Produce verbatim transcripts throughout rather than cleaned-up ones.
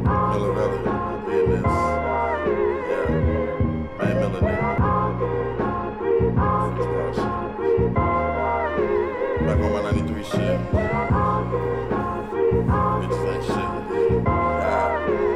Miller Valley, yeah, this. Yeah, man, Miller nigga. Freestyle shit. Back on my ninety-three shit. Bitches ain't shit. Yeah.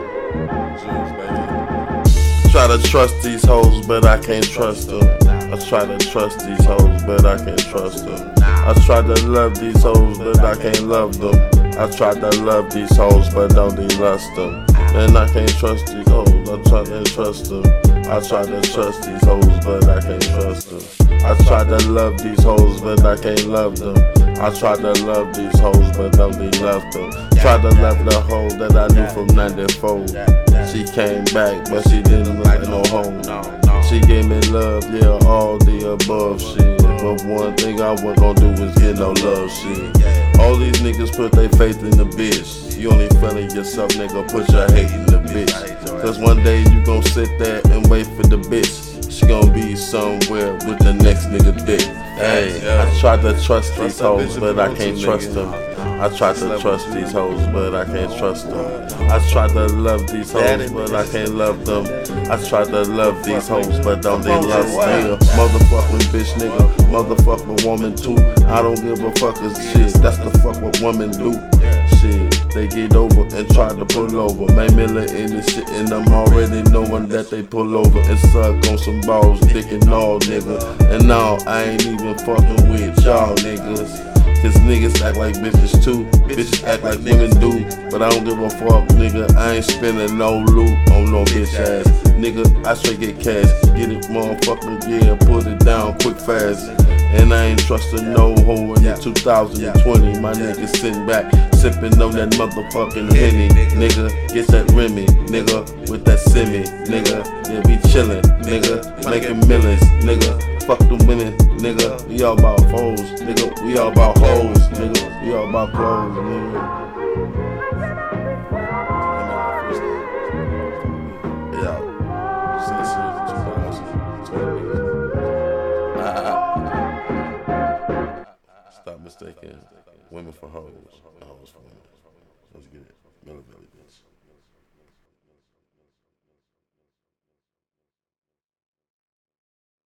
Juice, baby. Try to trust these hoes, but I can't trust them. I try to trust these hoes, but I can't trust them. I try to love these hoes, but I can't love them. I try to love these hoes, but don't they lust them. Man, I can't trust these hoes, I try to trust them. I try to trust these hoes, but I can't trust them. I try to love these hoes, but I can't love them. I try to love these hoes, but don't they love them. Try to love the hoe that I knew from ninety-four. She came back, but she didn't look like no hoe. She gave me love, yeah, all the above shit. But one thing I wasn't gonna do is get no love shit. All these niggas put their faith in the bitch. You only feeling yourself, nigga, put your hate in the bitch. Cause one day you gon' sit there and wait for the bitch. She gon' be somewhere with the next nigga dick. Hey, I try to trust these hoes, but I can't trust them. I try to trust these hoes, but I can't trust them. I try to love these hoes, but I can't love them. I try to love these hoes, but don't they love me? Motherfucking bitch nigga, motherfucking woman too. I don't give a fuck as shit, that's the fuck what women do. Shit, they get over and try to pull over. Man, Miller in this shit, and I'm already knowing that they pull over and suck on some balls, dick and all, nigga. And now I ain't even fucking with y'all niggas. Cause niggas act like bitches too. Bitches act like women do. But I don't give a fuck, nigga. I ain't spending no loot on no bitch ass. Nigga, I straight get cash. Get it, motherfucker, yeah, put it down quick fast. And I ain't trusting no hoe in two thousand twenty. My nigga sitting back, sipping on that motherfucking Henny. Nigga, get that Remy, nigga, with that Simi. Nigga, yeah, be chillin', nigga, making millions, nigga. Fuck them women, nigga. We all about hoes, nigga. We all about hoes, nigga. We all about clothes, nigga. Yeah. Stop mistaking women for hoes. Hoes for women. Let's get it. Miller Valley, bitch.